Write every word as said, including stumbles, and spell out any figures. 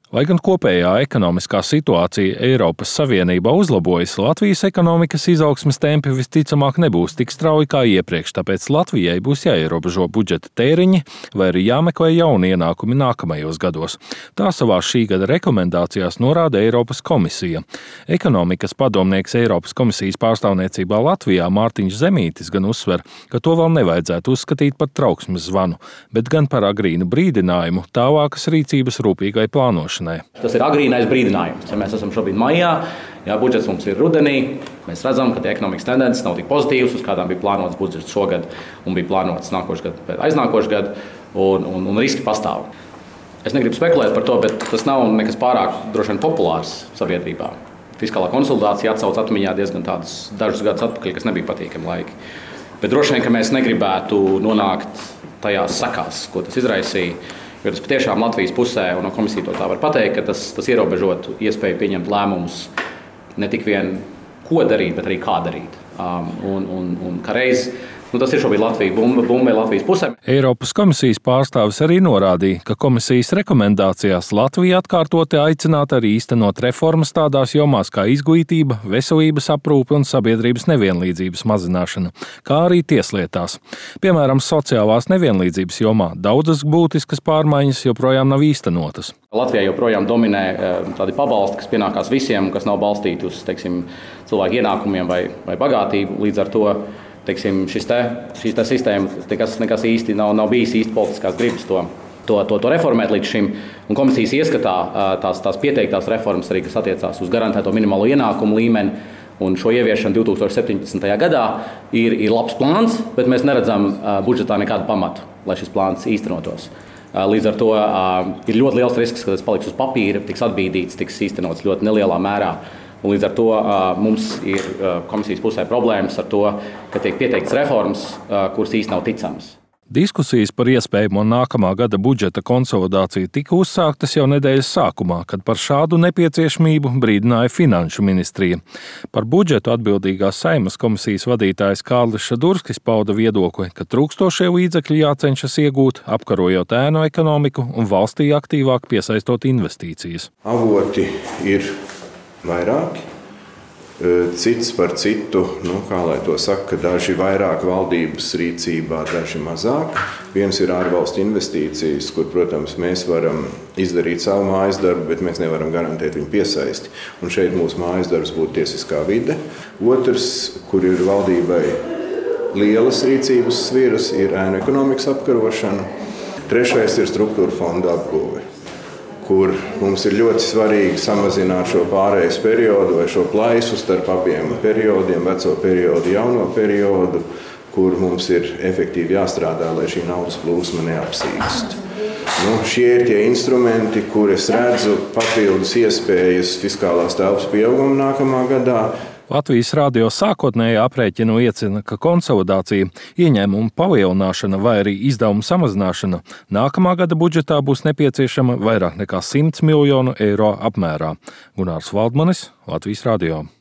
Lai gan kopējā ekonomiskā situācija Eiropas Savienībā uzlabojas, Latvijas ekonomikas izaugsmes tempi visticamāk nebūs tik strauji kā iepriekš, tāpēc Latvijai būs jāierobežo budžeta tēriņi vai arī jāmeklē jauni ienākumi nākamajos gados. Tā savā šī gada rekomendācijās norāda Eiropas komisija. Ekonomikas padomnieks Eiropas komisijas pārstāvniecībā Latvijā Mārtiņš Zemītis gan uzsver, ka to vēl nevajadzētu uzskatīt par trauksmes zvanu, bet gan par agrīnu brīdinājumu tālākas rīcības rūpīgai plānošanai. Tas ir agrīnais brīdinājums. Ja mēs esam šobrīd maijā, jā, budžets mums ir rudenī, mēs redzam, ka tie ekonomikas tendences nav tik pozitīvas, uz kādām bija plānots budžets šogad un bija plānots nākošais gadu, aiznākošais gadu, un, un, un riski pastāv. Es negribu spekulēt par to, bet tas nav nekas pārāk droši vien populārs sabiedrībā. Fiskālā konsolidācija atsauc atmiņā diezgan tādus dažus gadus atpakaļ, kas nebija patīkami laiki. Bet droši vien, ka mēs negribētu nonākt tajās sekās, ko tas izraisīja. Jo tas patiešām Latvijas pusē, un no komisija to tā var pateikt, ka tas, tas ierobežotu iespēju pieņemt lēmumus ne tik vien ko darīt, bet arī kā darīt. Um, un, un, un kā reiz, nu, tas ir šobrīd Latvija bumba, bumba Latvijas pusē. Eiropas komisijas pārstāvis arī norādīja, ka komisijas rekomendācijās Latvija atkārtoti aicināta arī īstenot reformas tādās jomās kā izglītība, veselības aprūpe un sabiedrības nevienlīdzības mazināšana, kā arī tieslietās. Piemēram, sociālās nevienlīdzības jomā daudzas būtiskas pārmaiņas joprojām nav īstenotas. Latvijā joprojām dominē tādi pabalsti, kas pienākās visiem, kas nav balstīti uz, teiksim, cilvēku ienākumiem vai, vai bagātību. Līdz ar to teiksim, šis te, šīs te sistēma nekas, nekas īsti nav, nav bijis īsti politiskās gribas to, to, to, to reformēt līdz šim. Un komisijas ieskatā tās, tās pieteiktās reformas arī, kas attiecās uz garantēto minimālo ienākumu līmeni un šo ieviešanu divs tūkstoši septiņpadsmitajā gadā ir, ir labs plāns, bet mēs neredzam budžetā nekādu pamatu, lai šis plāns īstenotos. Līdz ar to ir ļoti liels risks, ka tas paliks uz papīra, tiks atbīdīts, tiks īstenots ļoti nelielā mērā. Un līdz ar to mums ir komisijas pusē problēmas ar to, ka tiek pieteikts reformas, kuras īsti nav ticamas. Diskusijas par iespējamo nākamā gada budžeta konsolidāciju tika uzsāktas jau nedēļas sākumā, kad par šādu nepieciešamību brīdināja Finanšu ministrija. Par budžetu atbildīgās Saeimas komisijas vadītājs Kārlis Šadurskis pauda viedokli, ka trūkstošie līdzekļi jācenšas iegūt, apkarojot ēnu ekonomiku un valstī aktīvāk piesaistot investīcijas. Avoti ir vairāki. Cits par citu, nu, kā lai to saka, daži vairāk valdības rīcībā, daži mazāk. Viens ir ārvalstu investīcijas, kur, protams, mēs varam izdarīt savu mājas darbu, bet mēs nevaram garantēt viņu piesaisti. Un šeit mūsu mājas darbs būtu tiesiskā vide. Otrs, kur ir valdībai lielas rīcības sviras, ir ēnu ekonomikas apkarošana. Trešais ir struktūra fonda apgūve, kur mums ir ļoti svarīgi samazināt šo pārejas periodu vai šo plaisu starp abiem periodiem, veco periodu, jauno periodu, kur mums ir efektīvi jāstrādā, lai šī naudas plūsma neapsīkst. Nu, šie ir tie instrumenti, kur es redzu papildus iespējas fiskālās telpas pieauguma nākamā gadā. Latvijas radio sākotnējā aprēķina liecina, ka konsolidācija, ieņēmumu palielināšana vai arī izdevumu samazināšana nākamā gada budžetā būs nepieciešama vairāk nekā simts miljonu eiro apmērā. Gunārs Valdmanis, Latvijas radio.